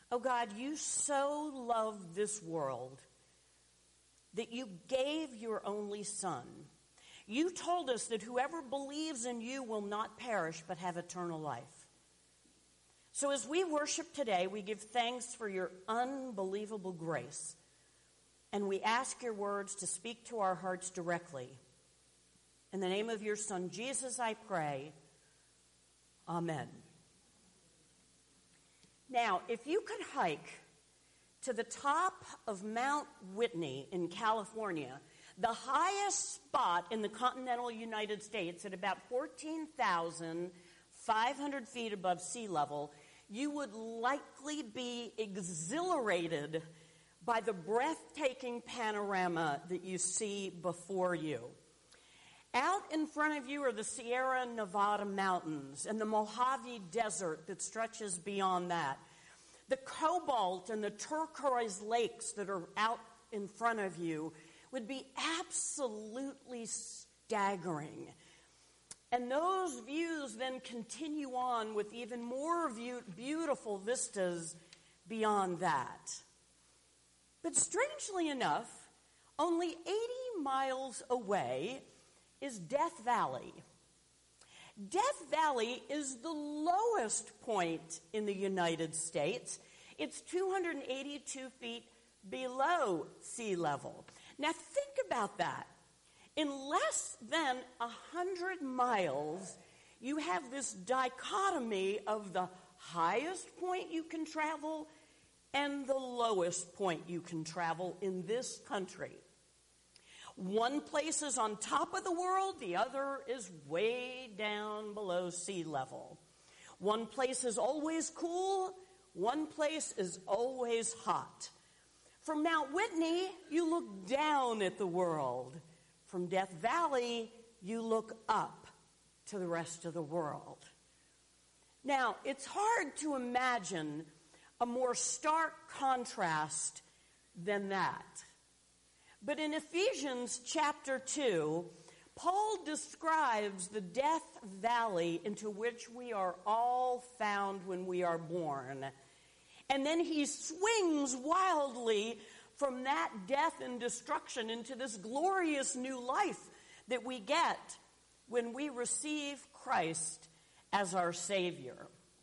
Oh God, you so loved this world that you gave your only Son. You told us that whoever believes in you will not perish but have eternal life. So as we worship today, we give thanks for your unbelievable grace. And we ask your words to speak to our hearts directly. In the name of your Son, Jesus, I pray. Amen. Now, if you could hike to the top of Mount Whitney in California, the highest spot in the continental United States at about 14,500 feet above sea level, you would likely be exhilarated by the breathtaking panorama that you see before you. Out in front of you are the Sierra Nevada mountains and the Mojave Desert that stretches beyond that. The cobalt and the turquoise lakes that are out in front of you would be absolutely staggering. And those views then continue on with even more beautiful vistas beyond that. But strangely enough, only 80 miles away is Death Valley. Death Valley is the lowest point in the United States. It's 282 feet below sea level. Now think about that. In less than 100 miles, you have this dichotomy of the highest point you can travel and the lowest point you can travel in this country. One place is on top of the world, the other is way down below sea level. One place is always cool, one place is always hot. From Mount Whitney, you look down at the world. From Death Valley, you look up to the rest of the world. Now, it's hard to imagine a more stark contrast than that. But in Ephesians chapter 2, Paul describes the Death Valley into which we are all found when we are born. And then he swings wildly from that death and destruction into this glorious new life that we get when we receive Christ as our Savior.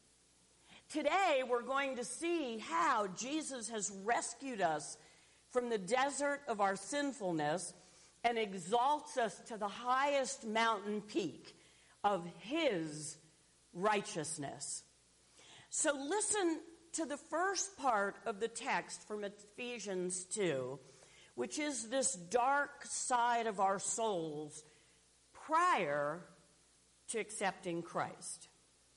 Today, we're going to see how Jesus has rescued us from the desert of our sinfulness and exalts us to the highest mountain peak of his righteousness. So listen to the first part of the text from Ephesians 2, which is this dark side of our souls prior to accepting Christ.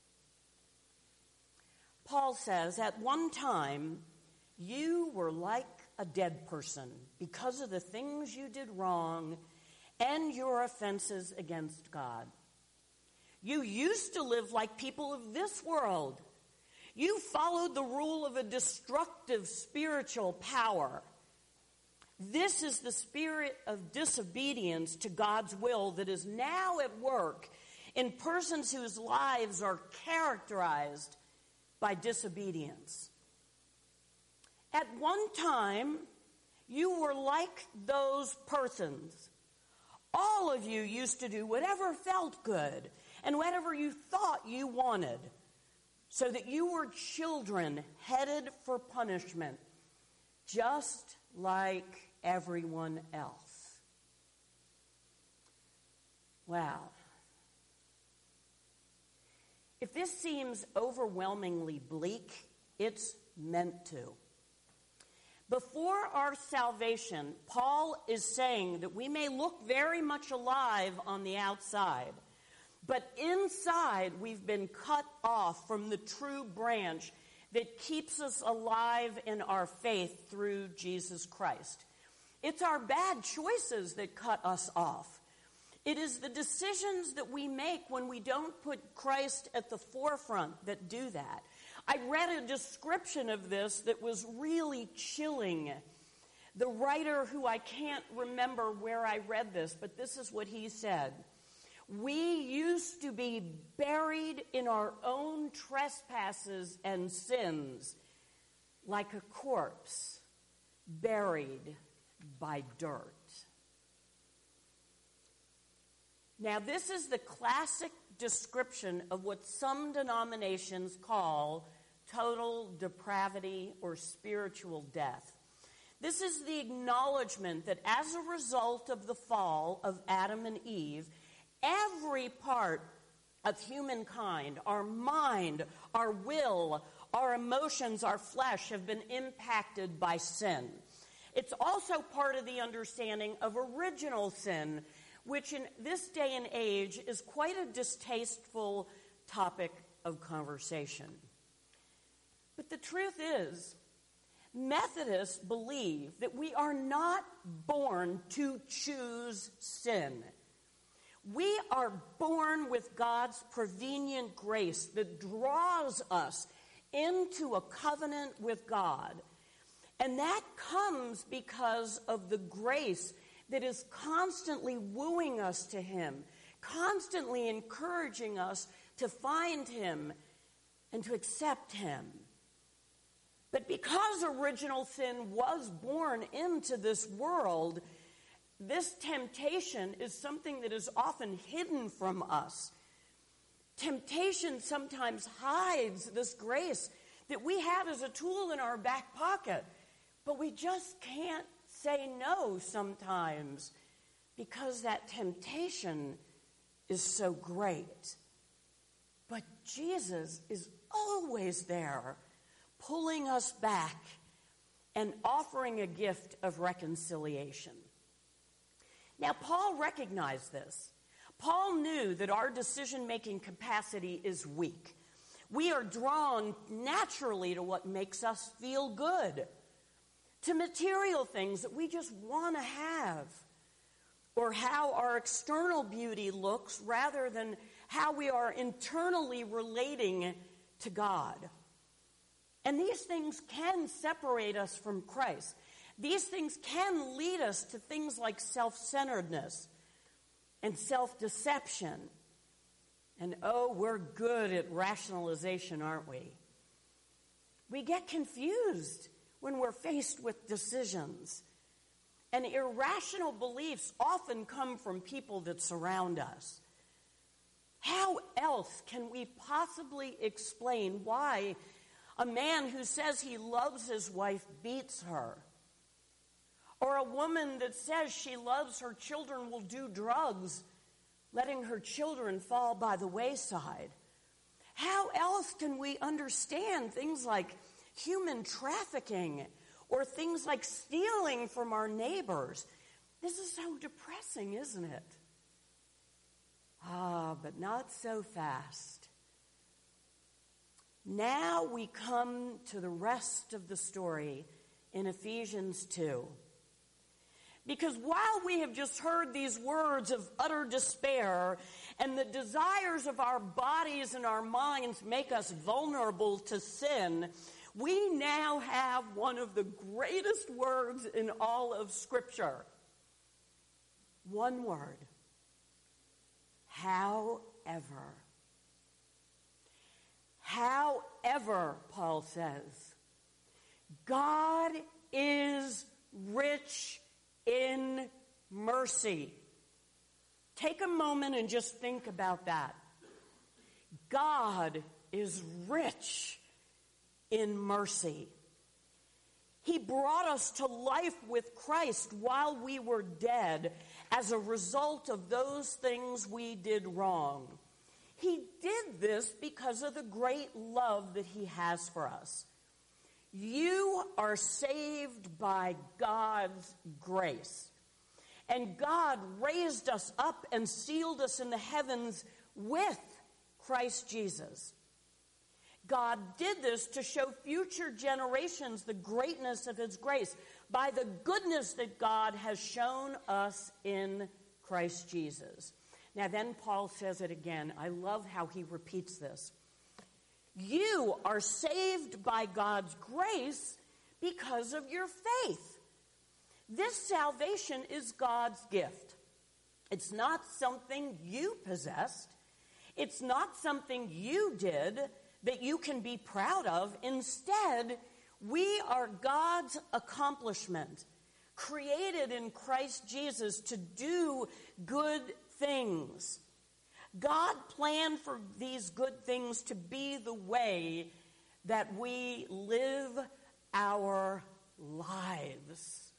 Paul says, at one time, you were like a dead person because of the things you did wrong and your offenses against God. You used to live like people of this world. You followed the rule of a destructive spiritual power. This is the spirit of disobedience to God's will that is now at work in persons whose lives are characterized by disobedience. At one time, you were like those persons. All of you used to do whatever felt good and whatever you thought you wanted, so that you were children headed for punishment, just like everyone else. Wow. If this seems overwhelmingly bleak, it's meant to. Before our salvation, Paul is saying that we may look very much alive on the outside, but inside we've been cut off from the true branch that keeps us alive in our faith through Jesus Christ. It's our bad choices that cut us off. It is the decisions that we make when we don't put Christ at the forefront that do that. I read a description of this that was really chilling. The writer, who I can't remember where I read this, but this is what he said. We used to be buried in our own trespasses and sins, like a corpse buried by dirt. Now, this is the classic description of what some denominations call total depravity or spiritual death. This is the acknowledgement that as a result of the fall of Adam and Eve, every part of humankind, our mind, our will, our emotions, our flesh, have been impacted by sin. It's also part of the understanding of original sin, which in this day and age is quite a distasteful topic of conversation. But the truth is, Methodists believe that we are not born to choose sin. We are born with God's prevenient grace that draws us into a covenant with God. And that comes because of the grace that is constantly wooing us to Him, constantly encouraging us to find Him and to accept Him. But because original sin was born into this world, this temptation is something that is often hidden from us. Temptation sometimes hides this grace that we have as a tool in our back pocket, but we just can't say no sometimes because that temptation is so great. But Jesus is always there, pulling us back and offering a gift of reconciliation. Now, Paul recognized this. Paul knew that our decision-making capacity is weak. We are drawn naturally to what makes us feel good, to material things that we just want to have, or how our external beauty looks rather than how we are internally relating to God. And these things can separate us from Christ. These things can lead us to things like self-centeredness and self-deception. And we're good at rationalization, aren't we? We get confused when we're faced with decisions. And irrational beliefs often come from people that surround us. How else can we possibly explain why a man who says he loves his wife beats her? Or a woman that says she loves her children will do drugs, letting her children fall by the wayside? How else can we understand things like human trafficking or things like stealing from our neighbors? This is so depressing, isn't it? But not so fast. Now we come to the rest of the story in Ephesians 2. Because while we have just heard these words of utter despair and the desires of our bodies and our minds make us vulnerable to sin, we now have one of the greatest words in all of Scripture. One word. However. However, Paul says, God is rich in mercy. Take a moment and just think about that. God is rich in mercy. He brought us to life with Christ while we were dead as a result of those things we did wrong. He did this because of the great love that He has for us. You are saved by God's grace. And God raised us up and sealed us in the heavens with Christ Jesus. God did this to show future generations the greatness of His grace by the goodness that God has shown us in Christ Jesus. Now then Paul says it again. I love how he repeats this. You are saved by God's grace because of your faith. This salvation is God's gift. It's not something you possessed. It's not something you did that you can be proud of. Instead, We are God's accomplishment, created in Christ Jesus to do good things. God planned for these good things to be the way that we live our lives.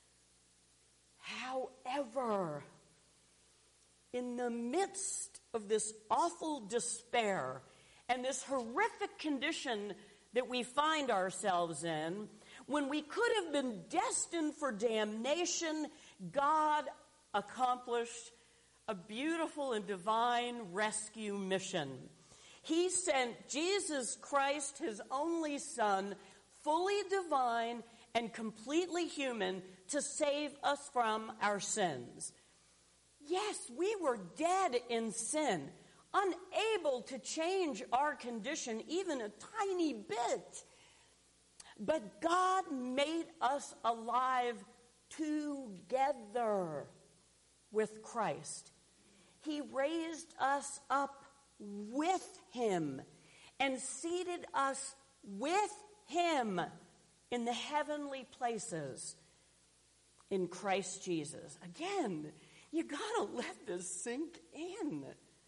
However, in the midst of this awful despair and this horrific condition that we find ourselves in, when we could have been destined for damnation, God accomplished a beautiful and divine rescue mission. He sent Jesus Christ, his only Son, fully divine and completely human, to save us from our sins. Yes, we were dead in sin, unable to change our condition even a tiny bit. But God made us alive together with Christ. He raised us up with him and seated us with him in the heavenly places in Christ Jesus. Again, you gotta let this sink in.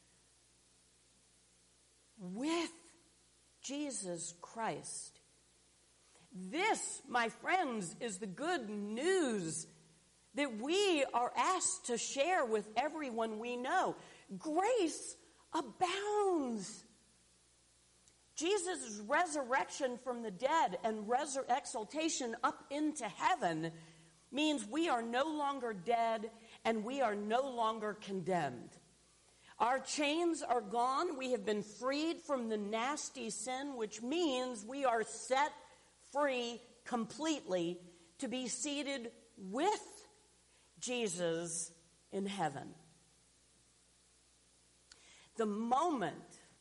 With Jesus Christ. This, my friends, is the good news that we are asked to share with everyone we know. Grace abounds. Jesus' resurrection from the dead and exaltation up into heaven means we are no longer dead and we are no longer condemned. Our chains are gone. We have been freed from the nasty sin, which means we are set free completely to be seated with Jesus in heaven. The moment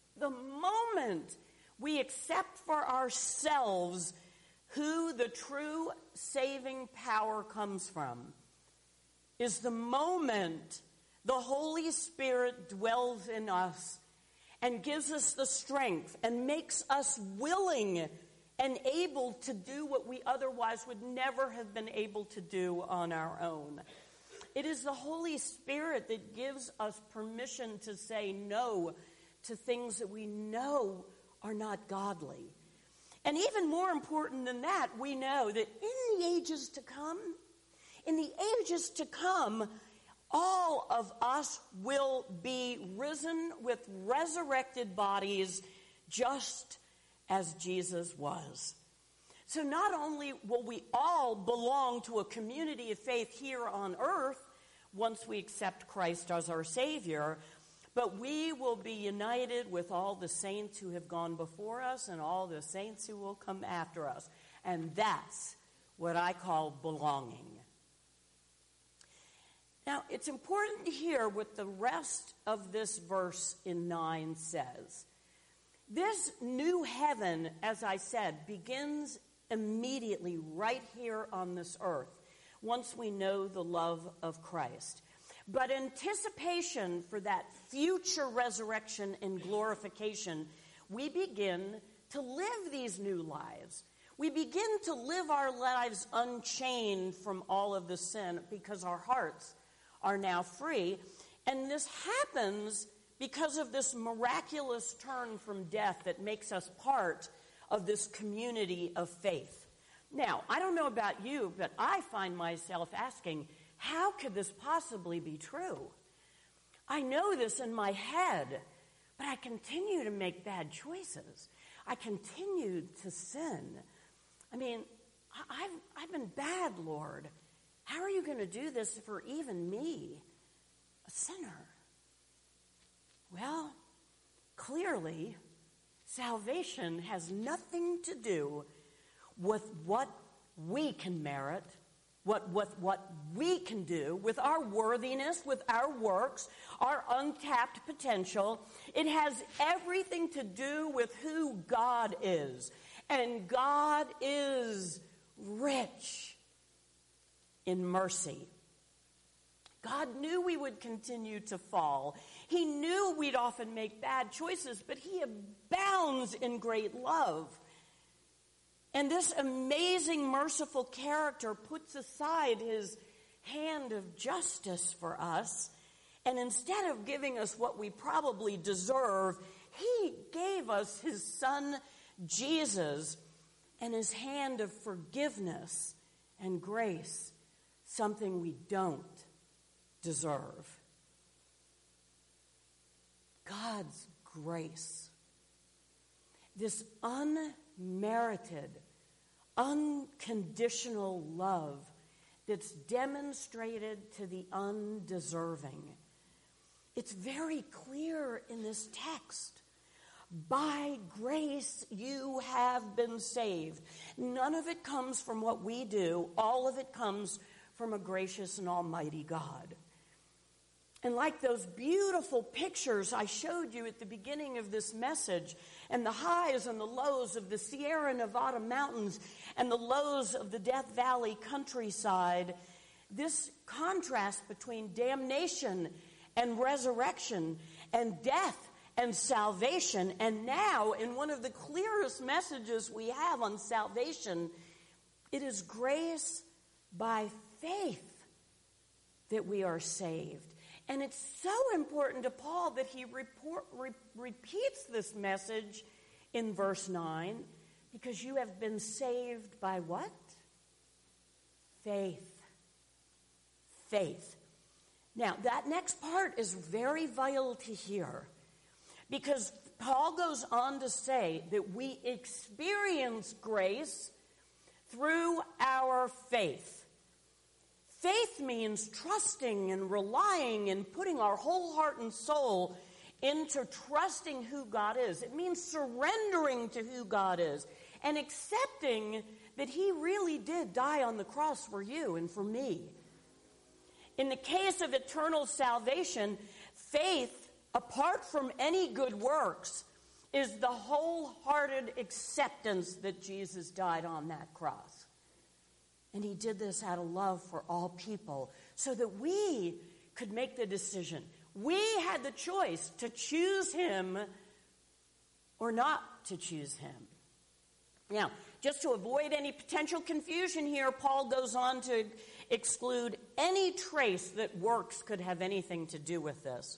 we accept for ourselves who the true saving power comes from is the moment the Holy Spirit dwells in us and gives us the strength and makes us willing and able to do what we otherwise would never have been able to do on our own. It is the Holy Spirit that gives us permission to say no to things that we know are not godly. And even more important than that, we know that in the ages to come, all of us will be risen with resurrected bodies just as Jesus was. So not only will we all belong to a community of faith here on earth once we accept Christ as our Savior, but we will be united with all the saints who have gone before us and all the saints who will come after us. And that's what I call belonging. Now, it's important to hear what the rest of this verse in 9 says. This new heaven, as I said, begins immediately right here on this earth, once we know the love of Christ. But anticipation for that future resurrection and glorification, we begin to live these new lives. We begin to live our lives unchained from all of the sin because our hearts are now free. And this happens because of this miraculous turn from death that makes us part of this community of faith. Now, I don't know about you, but I find myself asking, how could this possibly be true? I know this in my head, but I continue to make bad choices. I continue to sin. I mean, I've been bad, Lord. How are you going to do this for even me, a sinner? Well, clearly, salvation has nothing to do with what we can merit, what we can do, with our worthiness, with our works, our untapped potential. It has everything to do with who God is. And God is rich in mercy. God knew we would continue to fall. He knew we'd often make bad choices, but he abounds in great love. And this amazing, merciful character puts aside his hand of justice for us, and instead of giving us what we probably deserve, he gave us his son, Jesus, and his hand of forgiveness and grace, something we don't deserve. God's grace, this unmerited, unconditional love that's demonstrated to the undeserving. It's very clear in this text. By grace you have been saved. None of it comes from what we do. All of it comes from a gracious and almighty God. And like those beautiful pictures I showed you at the beginning of this message, and the highs and the lows of the Sierra Nevada mountains and the lows of the Death Valley countryside, this contrast between damnation and resurrection and death and salvation, and now in one of the clearest messages we have on salvation, it is grace by faith that we are saved. And it's so important to Paul that he repeats this message in verse 9, because you have been saved by what? Faith. Faith. Now, that next part is very vital to hear, because Paul goes on to say that we experience grace through our faith. Faith means trusting and relying and putting our whole heart and soul into trusting who God is. It means surrendering to who God is and accepting that he really did die on the cross for you and for me. In the case of eternal salvation, faith, apart from any good works, is the wholehearted acceptance that Jesus died on that cross. And he did this out of love for all people so that we could make the decision. We had the choice to choose him or not to choose him. Now, just to avoid any potential confusion here, Paul goes on to exclude any trace that works could have anything to do with this.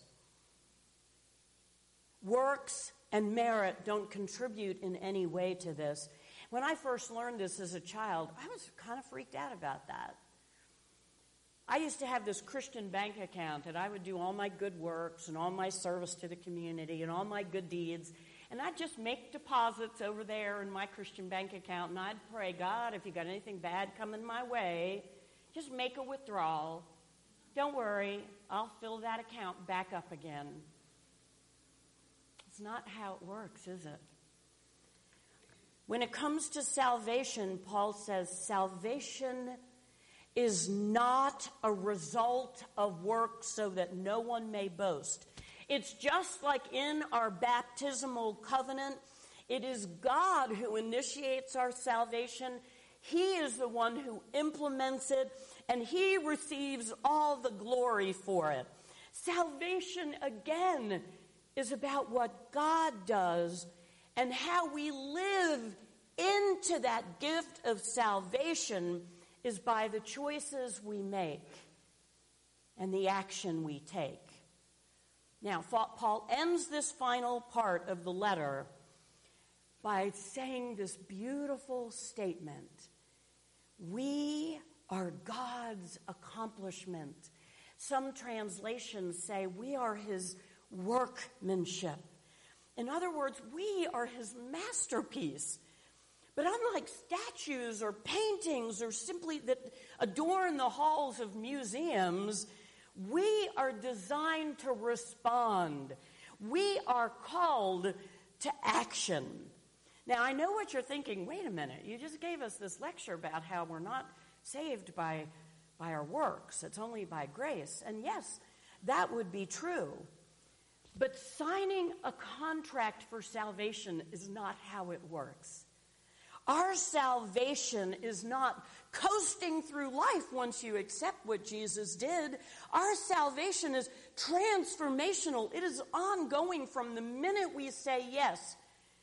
Works and merit don't contribute in any way to this. When I first learned this as a child, I was kind of freaked out about that. I used to have this Christian bank account, and I would do all my good works and all my service to the community and all my good deeds, and I'd just make deposits over there in my Christian bank account, and I'd pray, God, if you got anything bad coming my way, just make a withdrawal. Don't worry, I'll fill that account back up again. It's not how it works, is it? When it comes to salvation, Paul says salvation is not a result of works so that no one may boast. It's just like in our baptismal covenant. It is God who initiates our salvation. He is the one who implements it, and he receives all the glory for it. Salvation, again, is about what God does and how we live into that gift of salvation is by the choices we make and the action we take. Now, Paul ends this final part of the letter by saying this beautiful statement. We are God's accomplishment. Some translations say we are his workmanship. In other words, we are his masterpiece. But unlike statues or paintings or simply that adorn the halls of museums, we are designed to respond. We are called to action. Now, I know what you're thinking. Wait a minute. You just gave us this lecture about how we're not saved by our works. It's only by grace. And yes, that would be true. But signing a contract for salvation is not how it works. Our salvation is not coasting through life once you accept what Jesus did. Our salvation is transformational. It is ongoing from the minute we say yes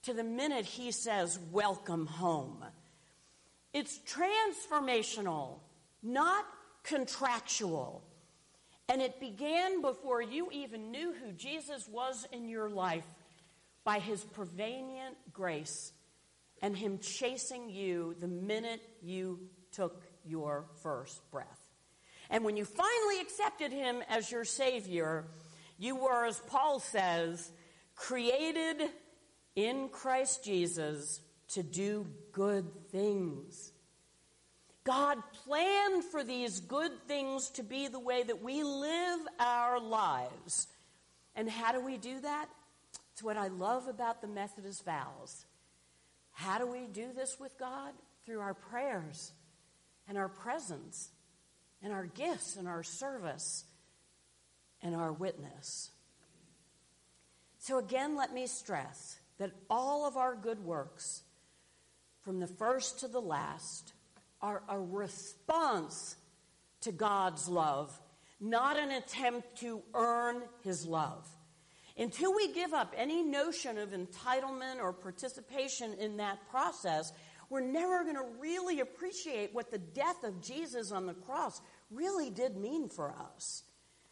to the minute he says, welcome home. It's transformational, not contractual. And it began before you even knew who Jesus was in your life by his prevenient grace and him chasing you the minute you took your first breath. And when you finally accepted him as your Savior, you were, as Paul says, created in Christ Jesus to do good things. God planned for these good things to be the way that we live our lives. And how do we do that? It's what I love about the Methodist vows. How do we do this with God? Through our prayers and our presence and our gifts and our service and our witness. So again, let me stress that all of our good works, from the first to the last, are a response to God's love, not an attempt to earn his love. Until we give up any notion of entitlement or participation in that process, we're never going to really appreciate what the death of Jesus on the cross really did mean for us.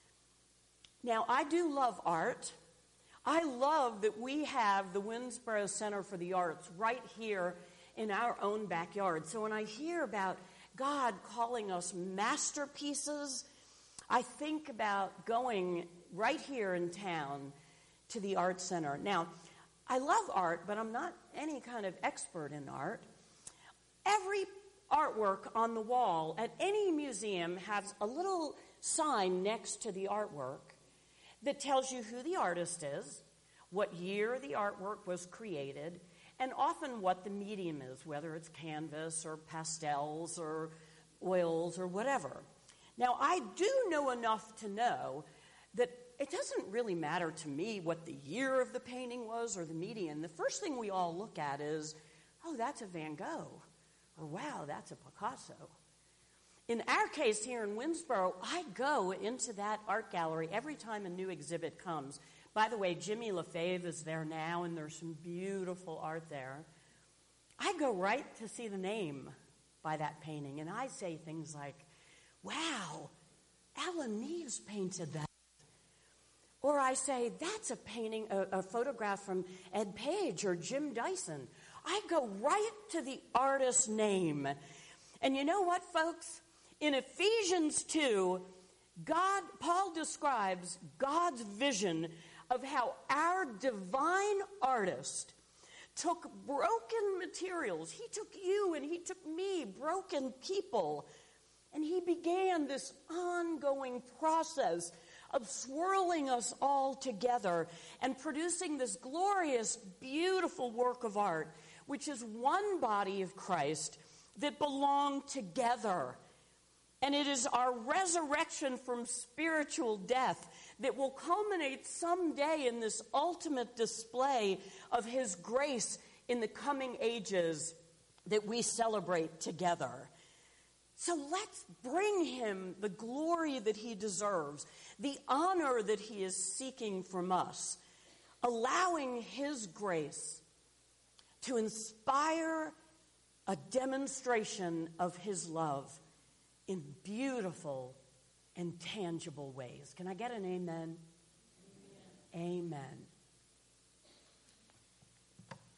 Now, I do love art. I love that we have the Winsboro Center for the Arts right here in our own backyard. So when I hear about God calling us masterpieces, I think about going right here in town to the Art Center. Now, I love art, but I'm not any kind of expert in art. Every artwork on the wall at any museum has a little sign next to the artwork that tells you who the artist is, what year the artwork was created, and often what the medium is, whether it's canvas or pastels or oils or whatever. Now, I do know enough to know that it doesn't really matter to me what the year of the painting was or the medium. The first thing we all look at is, oh, that's a Van Gogh, or wow, that's a Picasso. In our case here in Winsboro, I go into that art gallery every time a new exhibit comes. By the way, Jimmy LaFave is there now, and there's some beautiful art there. I go right to see the name by that painting, and I say things like, wow, Alan Neves painted that. Or I say, that's a painting, a photograph from Ed Page or Jim Dyson. I go right to the artist's name. And you know what, folks? In Ephesians 2, Paul describes God's vision of how our divine artist took broken materials. He took you and he took me, broken people, and he began this ongoing process of swirling us all together and producing this glorious, beautiful work of art, which is one body of Christ that belong together. And it is our resurrection from spiritual death that will culminate someday in this ultimate display of his grace in the coming ages that we celebrate together. So let's bring him the glory that he deserves, the honor that he is seeking from us, allowing his grace to inspire a demonstration of his love in beautiful and tangible ways. Can I get an amen? Amen. Amen.